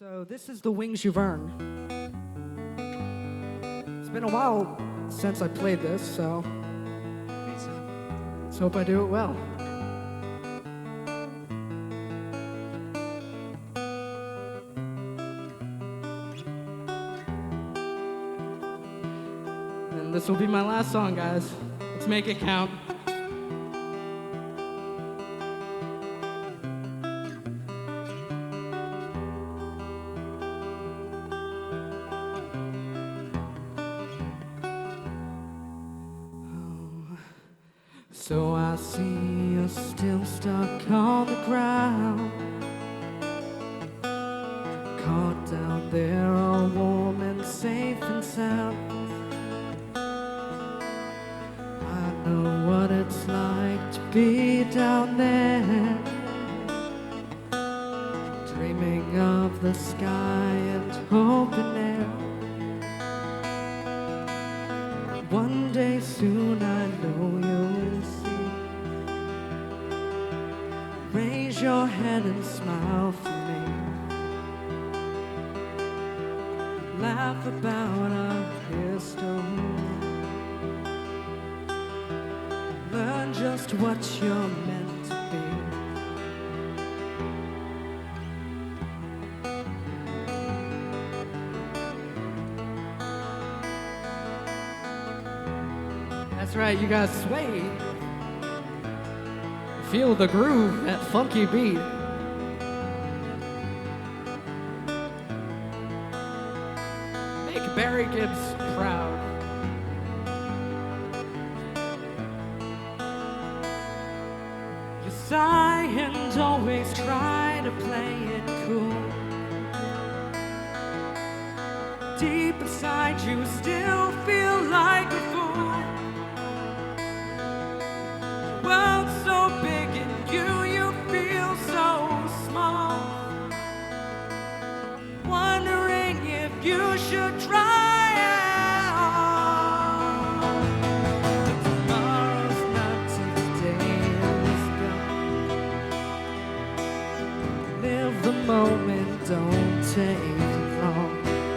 So this is The Wings You've Earned. It's been a while since I played this, so let's hope I do it well. And this will be my last song, guys. Let's make it count. So I see you're still stuck on the ground, caught down there all warm and safe and sound. I know what it's like to be down there, dreaming of the sky and open air. One day soon I know you'll see. Raise your head and smile for me. Laugh about our history. Learn just what you're meant to be. That's right, you guys sway. Feel the groove, that funky beat. Make Barry Gibbs proud. You sigh and always try to play it cool. Deep inside you still feel like a fool. World's so big and you feel so small. Wondering if you should try at all. But tomorrow's not today is gone. Live the moment, don't take it long.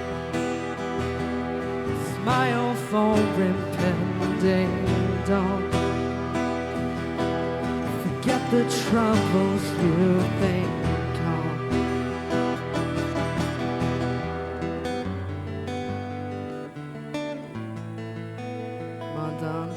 Smile for impending dawn. Forget the troubles you think are. Come on, Don.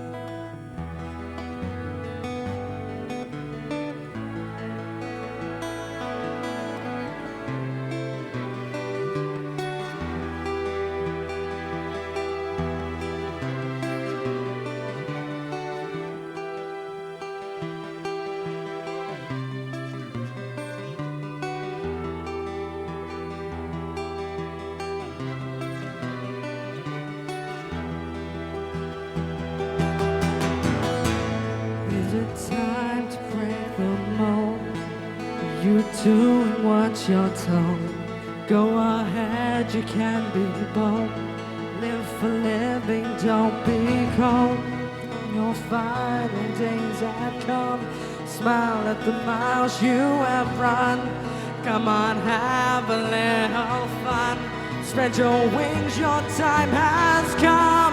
Time to break the mold. You doing what you're told. Go ahead, you can be bold. Live for living, don't be cold. You'll find when days have come. Smile at the miles you have run. Come on, have a little fun. Spread your wings, your time has come.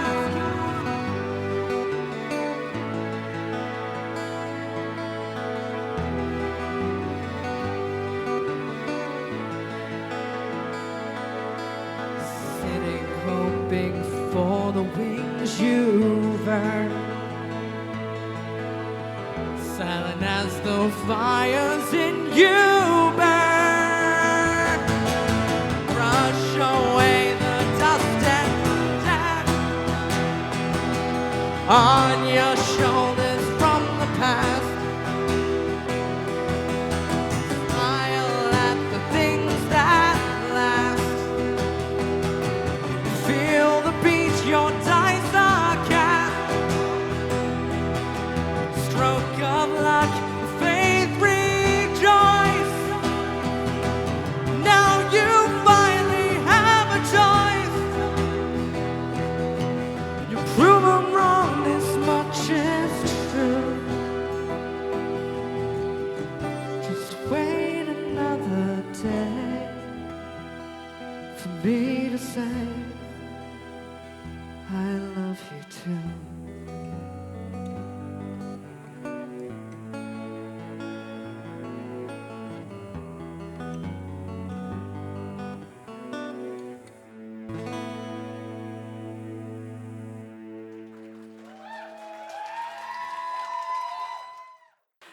Hoping for the wings you've earned. Silent as the fires in you burn. Brush away the dust and death on your shoulders from the past. Smile at the things that last. Feel the beat your dice are cast. Stroke of luck, faith rejoice. for me to say I love you too.